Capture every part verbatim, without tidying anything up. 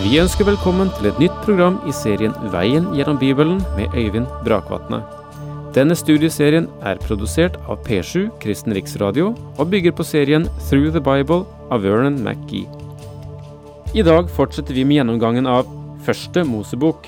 Vi ønsker velkommen til et nytt program i serien Veien gjennom Bibelen med Øyvind Brakvatne. Denne studieserien er produsert av P sju Kristen Riksradio og bygger på serien Through the Bible av Vernon McGee. I dag fortsetter vi med gjennomgangen av Første Mosebok.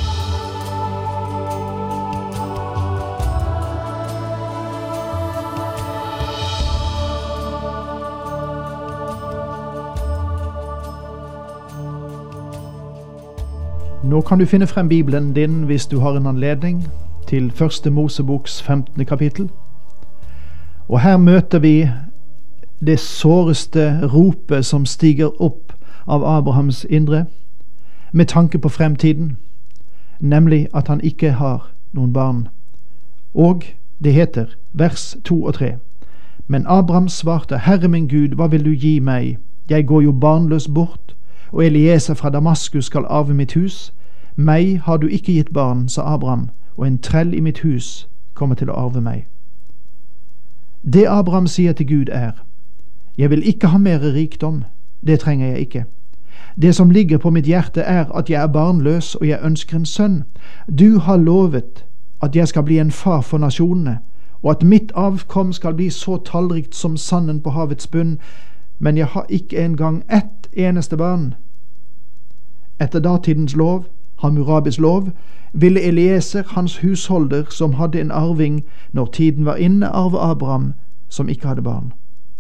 Nå kan du finne frem Bibelen din hvis du har en anledning til Første Moseboks femtende kapittel. Og her møter vi det såreste ropet som stiger opp av Abrahams indre, med tanke på fremtiden, nemlig at han ikke har noen barn. Og det heter, vers to og tre, men Abraham svarte, Herre min Gud, hva vil du gi meg? Jeg går jo barnløs bort, og Elieser fra Damaskus skal arve mitt hus. Meg har du ikke gitt barn, sa Abraham, og en trell i mitt hus kommer til å arve meg. Det Abraham sier til Gud er, jeg vil ikke ha mer rikdom, det trenger jeg ikke. Det som ligger på mitt hjerte er at jeg er barnløs, og jeg ønsker en sønn. Du har lovet at jeg skal bli en far for nasjonene, og at mitt avkom skal bli så tallrikt som sanden på havets bunn, men jeg har ikke engang ett eneste barn. Etter datidens lov, Hammurabis lov, ville Elieser, hans husholder, som hadde en arving når tiden var inne, arve Abraham, som ikke hadde barn.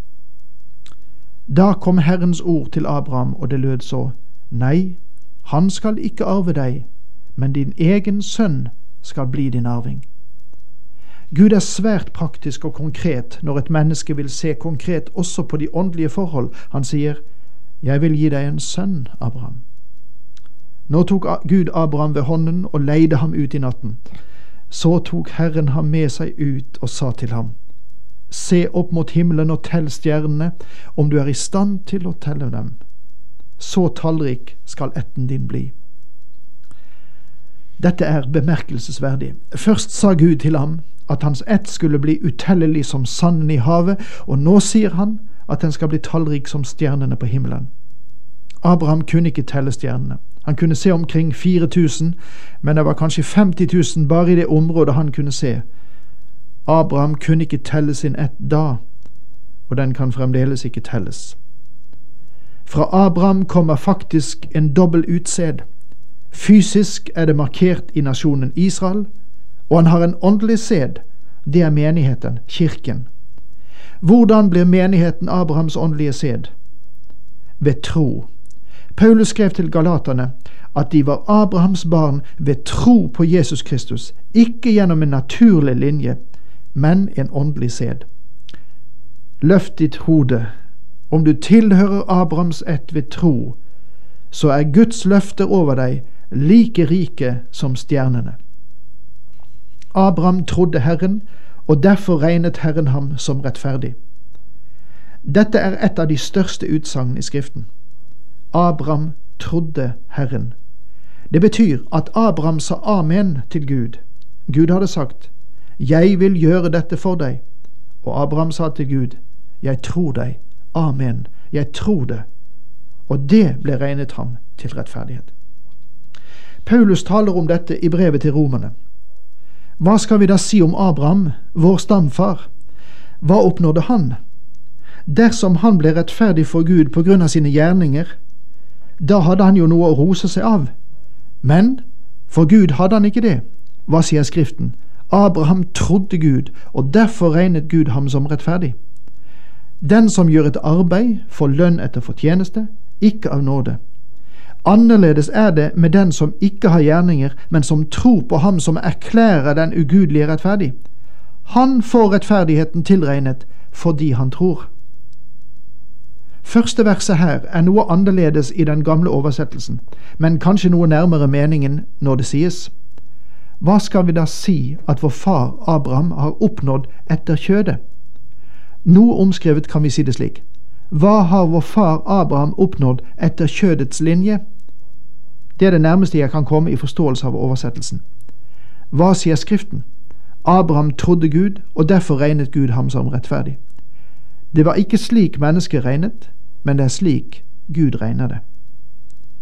Da kom Herrens ord til Abraham, og det lød så, nei, han skal ikke arve deg, men din egen sønn skal bli din arving. Gud er svært praktisk og konkret når et menneske vil se konkret også på de åndelige forhold. Han sier, jeg vil gi deg en sønn, Abraham. Nå tok Gud Abraham ved hånden og leide ham ut i natten. Så tok Herren ham med seg ut og sa til ham, se opp mot himmelen og tell stjernene, om du er i stand til å telle dem. Så tallrik skal ætten din bli. Dette er bemerkelsesverdig. Først sa Gud til ham at hans ett skulle bli utellelig som sanden i havet, og nå sier han at den skal bli tallrik som stjernene på himmelen. Abraham kunne ikke telle stjernene. Han kunne se omkring fire tusen, men det var kanskje femti tusen bare i det området han kunne se. Abraham kunne ikke telle sin ett da, og den kan fremdeles ikke telles. Fra Abraham kommer faktisk en dobbel utsed. Fysisk er det markert i nasjonen Israel, og han har en åndelig sæd. Det er menigheten, kirken. Hvordan blir menigheten Abrahams åndelige sæd? Ved tro. Paulus skrev til Galaterne at de var Abrahams barn ved tro på Jesus Kristus, ikke gjennom en naturlig linje, men en åndelig sæd. Løft ditt hode. Om du tilhører Abrahams ett ved tro, så er Guds løfter over deg like rike som stjernene. Abraham trodde Herren, og derfor regnet Herren ham som rettferdig. Dette er et av de største utsagn i Skriften. Abraham trodde Herren. Det betyr at Abraham sa amen til Gud. Gud hadde sagt, jeg vil gjøre dette for deg. Og Abraham sa til Gud, jeg tror deg. Amen. Jeg tror det. Og det ble regnet ham til rettferdighet. Paulus taler om dette i brevet til romerne. Hva skal vi da si om Abraham, vår stamfar? Hva oppnådde han? Dersom han ble rettferdig for Gud på grunn av sine gjerninger, da hadde han jo noe å rose seg av. Men for Gud hadde han ikke det. Hva sier Skriften? Abraham trodde Gud, og derfor regnet Gud ham som rettferdig. Den som gjør et arbeid får lønn etter fortjeneste, ikke av nåde. Annerledes er det med den som ikke har gjerninger, men som tror på ham som erklærer den ugudelige rettferdig. Han får rettferdigheten tilregnet fordi han tror. Første verset her er noe annerledes i den gamle oversettelsen, men kanskje noe nærmere meningen når det sies. Hva skal vi da si at vår far Abraham har oppnådd etter kjødet? Noe omskrevet kan vi si det slik. Hva har vår far Abraham oppnådd etter kjødets linje? Det er det nærmeste jeg kan komme i forståelse av oversettelsen. Hva sier Skriften? Abraham trodde Gud, og derfor regnet Gud ham som rettferdig. Det var ikke slik mennesket regnet, men det er slik Gud regner det.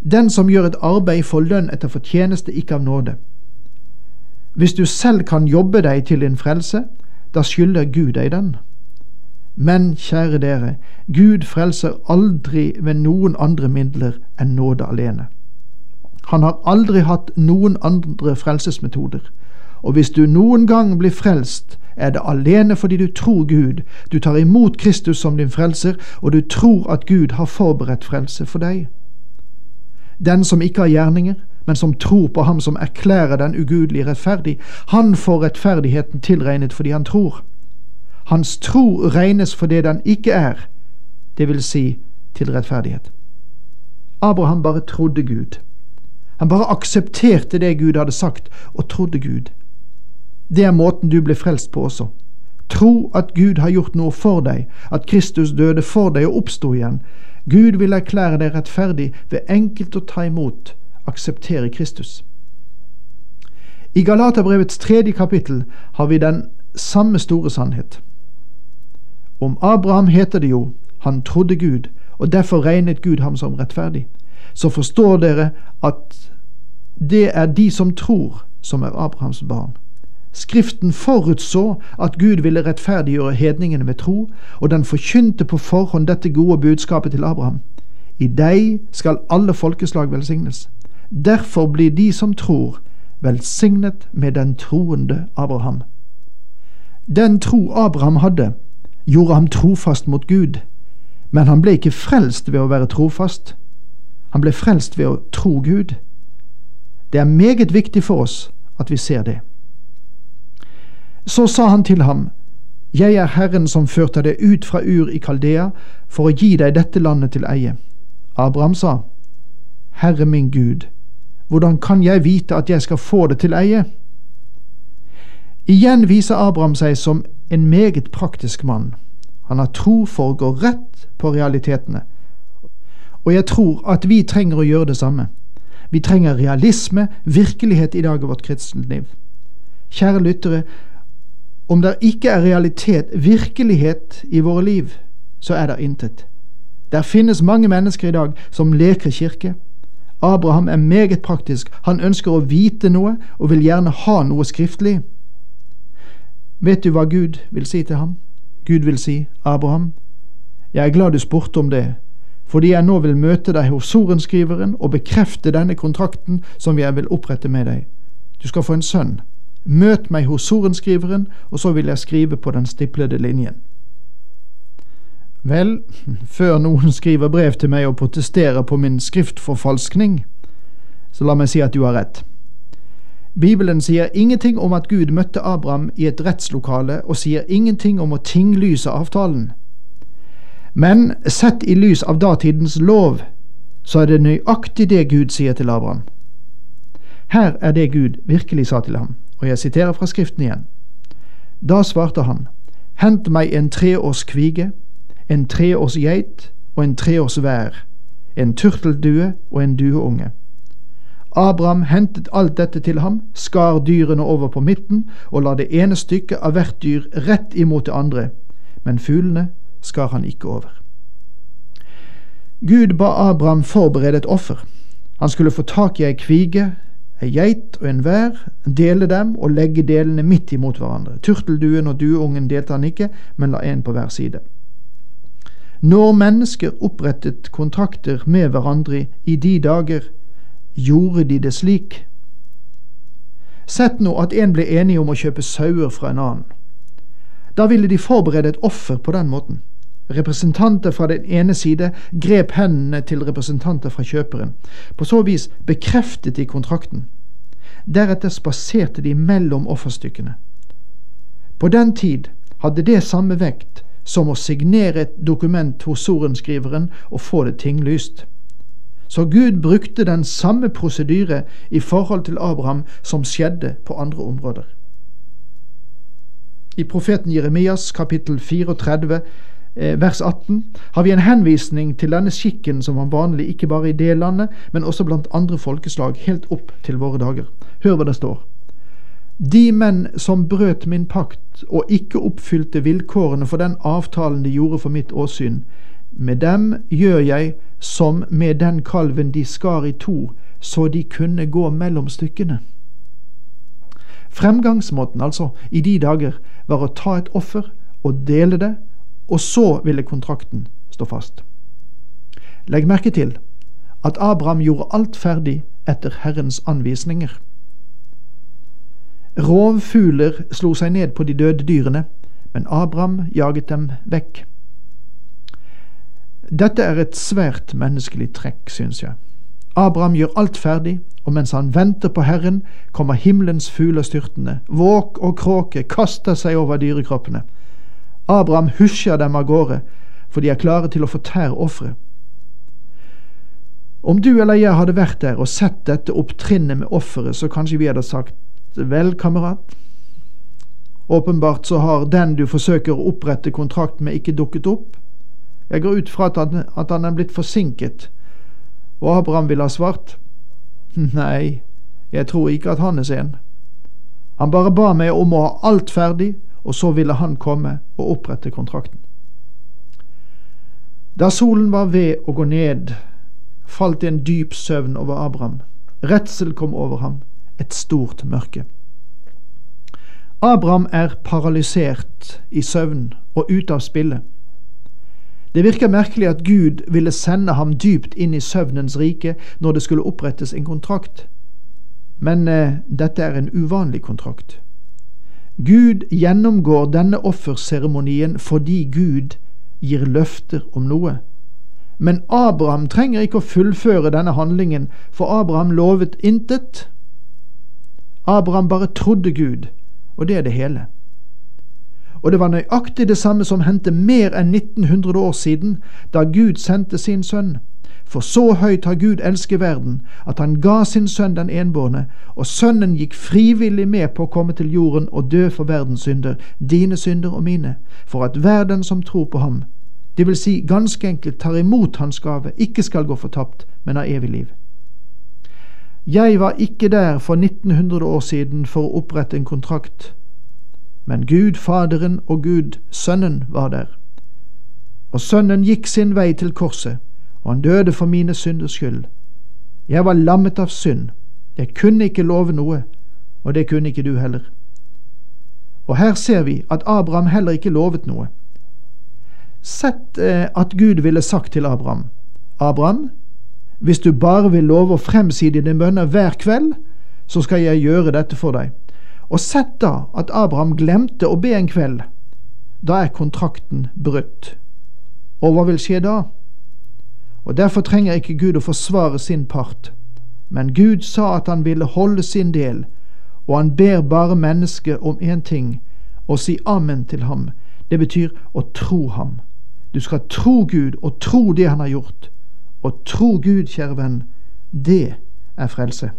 Den som gjør et arbeid får lønn etter fortjeneste, ikke av nåde. Hvis du selv kan jobbe deg til din frelse, da skylder Gud deg den. Men, kjære dere, Gud frelser aldri ved noen andre midler enn nåde alene. Han har aldri hatt noen andre frelsesmetoder, og hvis du noen gang blir frelst, er det alene fordi du tror Gud, du tar imot Kristus som din frelser, og du tror at Gud har forberedt frelse for deg. Den som ikke har gjerninger, men som tror på ham som erklærer den ugudelige rettferdig, han får rettferdigheten tilregnet fordi han tror. Hans tro regnes for det den ikke er, det vil si til rettferdighet. Abraham bare trodde Gud. Han bare aksepterte det Gud hadde sagt, og trodde Gud. Det er måten du ble frelst på også. Tro at Gud har gjort noe for deg, at Kristus døde for deg og oppstod igjen. Gud vil erklære deg rettferdig ved enkelt å ta imot, akseptere Kristus. I Galaterbrevets tredje kapittel har vi den samme store sannhet. Om Abraham heter det jo, han trodde Gud, og derfor regnet Gud ham som rettferdig. Så forstår dere at det er de som tror, som er Abrahams barn. Skriften forutså at Gud ville rettferdiggjøre hedningene ved tro, og den forkynte på forhånd dette gode budskapet til Abraham. I deg skal alle folkeslag velsignes. Derfor blir de som tror velsignet med den troende Abraham. Den tro Abraham hadde, gjorde ham trofast mot Gud, men han ble ikke frelst ved å være trofast. Han ble frelst ved å tro Gud. Det er meget viktig for oss at vi ser det. Så sa han til ham, «Jeg er Herren som førte deg ut fra Ur i Kaldea for å gi deg dette landet til eie.» Abraham sa, «Herre min Gud, hvordan kan jeg vite at jeg skal få det til eie?» Igjen viser Abraham seg som en meget praktisk mann. Han har tro for å gå rett på realitetene. Og jeg tror at vi trenger å gjøre det samme. Vi trenger realisme, virkelighet i dag i vårt kristenliv. Kjære lyttere, om det ikke er realitet, virkelighet i våre liv, så er det intet. Der finnes mange mennesker i dag som leker kirke. Abraham er meget praktisk. Han ønsker å vite noe og vil gjerne ha noe skriftlig. Vet du hva Gud vil si til ham? Gud vil si, Abraham, jeg er glad du spurte om det, fordi jeg nå vil møte deg hos sorenskriveren og bekrefte denne kontrakten som jeg vil opprette med deg. Du skal få en sønn. Møt meg hos sorenskriveren, og så vil jeg skrive på den stiplede linjen. Vel, før noen skriver brev til meg og protesterer på min skriftforfalskning, så la meg si at du har rett. Bibelen sier ingenting om at Gud møtte Abraham i et rettslokale, og sier ingenting om å tinglyse avtalen. Men sett i lys av datidens lov, så er det nøyaktig det Gud sier til Abraham. Her er det Gud virkelig sa til ham, og jeg siterer fra skriften igjen. Da svarte han, hent meg en treårs kvige, en treårs geit og en treårs vær, en turteldue og en dueunge. Abraham hentet alt dette til ham, skar dyrene over på midten og la det ene stykket av hvert dyr rett imot det andre, men fuglene skar han ikke over. Gud ba Abraham forberede et offer. Han skulle få tak i ei kvige, ei geit og en vær, dele dem og legge delene midt imot hverandre. Turtelduen og dueungen delte han ikke, men la en på hver side. Når mennesker opprettet kontrakter med hverandre i de dager, gjorde de det slik. Sett nå at en ble enig om å kjøpe sauer fra en annen. Da ville de forberede et offer på den måten. Representanter fra den ene side grep hendene til representanter fra kjøperen. På så vis bekreftet de kontrakten. Deretter spaserte de mellom offerstykkene. På den tid hadde det samme vekt som å signere et dokument hos sorenskriveren og få det tinglyst. Så Gud brukte den samme prosedyre i forhold til Abraham som skjedde på andre områder. I profeten Jeremias kapittel trettifire, vers atten, har vi en henvisning til denne skikken som var vanlig ikke bare i det landet, men også blant andre folkeslag helt opp til våre dager. Hør hva det står. De menn som brøt min pakt og ikke oppfylte vilkårene for den avtalen de gjorde for mitt åsyn, med dem gjør jeg som med den kalven de skar i to, så de kunne gå mellom stykkene. Fremgangsmåten altså i de dager var å ta et offer og dele det, og så ville kontrakten stå fast. Legg merke til at Abraham gjorde alt ferdig etter Herrens anvisninger. Rovfugler slo seg ned på de døde dyrene, men Abraham jaget dem vekk. Dette er et svært menneskelig trekk, synes jeg. Abraham gjør alt ferdig, og mens han venter på Herren, kommer himmelens fugler styrtende. Våk og kråke kaster seg over dyrekroppene. Abraham husjer dem av gårde, for de er klare til å fortære offeret. Om du eller jeg hadde vært der og sett dette opptrinnet med offeret, så kanskje vi hadde sagt, vel, kamerat. Åpenbart så har den du forsøker å opprette kontrakt med ikke dukket opp. Jeg går ut fra at han, at han er blitt forsinket. Og Abraham ville ha svart, nei, jeg tror ikke at han er sen. Han bare ba meg om å ha alt ferdig, og så ville han komme og opprette kontrakten. Da solen var ved å gå ned, falt en dyp søvn over Abraham. Redsel kom over ham, et stort mørke. Abraham er paralysert i søvn og ut av spillet. Det virker merkelig at Gud ville sende ham dypt inn i søvnens rike når det skulle opprettes en kontrakt. Men eh, dette er en uvanlig kontrakt. Gud gjennomgår denne offerseremonien fordi Gud gir løfter om noe. Men Abraham trenger ikke å fullføre denne handlingen, for Abraham lovet intet. Abraham bare trodde Gud, og det er det hele. Og det var nøyaktig det samme som hendte mer enn nitten hundre år siden, da Gud sendte sin sønn. For så høyt har Gud elsket verden, at han ga sin sønn den enbårne, og sønnen gikk frivillig med på å komme til jorden og dø for verdens synder, dine synder og mine, for at verden som tror på ham, det vil si ganske enkelt tar imot hans gave, ikke skal gå fortapt, men har evig liv. Jeg var ikke der for nitten hundre år siden for å opprette en kontrakt, men Gud Faderen og Gud Sønnen var der. Og Sønnen gikk sin vei til korset, og han døde for mine synders skyld. Jeg var lammet av synd. Jeg kunne ikke love noe, og det kunne ikke du heller. Og her ser vi at Abraham heller ikke lovet noe. Sett eh, at Gud ville sagt til Abraham, Abraham, hvis du bare vil love å fremsi dine bønner hver kveld, så skal jeg gjøre dette for deg. Og sett da at Abraham glemte å be en kveld. Da er kontrakten brutt. Og hva vil skje da? Og derfor trenger ikke Gud å forsvare sin part. Men Gud sa at han ville holde sin del, og han ber bare mennesket om en ting, og si amen til ham. Det betyr å tro ham. Du skal tro Gud og tro det han har gjort. Og tro Gud, kjære venn, det er frelse.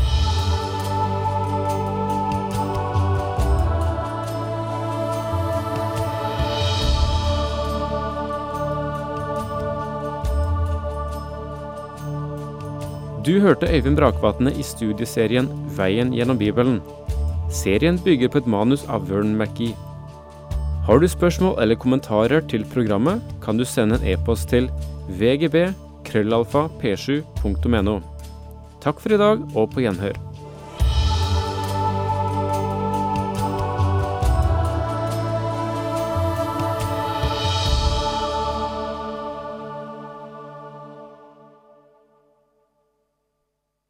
Du hørte Øyvind Brakvatne i studieserien Veien gjennom Bibelen. Serien bygger på et manus av Vern McGee. Har du spørsmål eller kommentarer til programmet, kan du sende en e-post til v g b krøllalfa p sju punktum n o. Takk for i dag, og på gjenhør.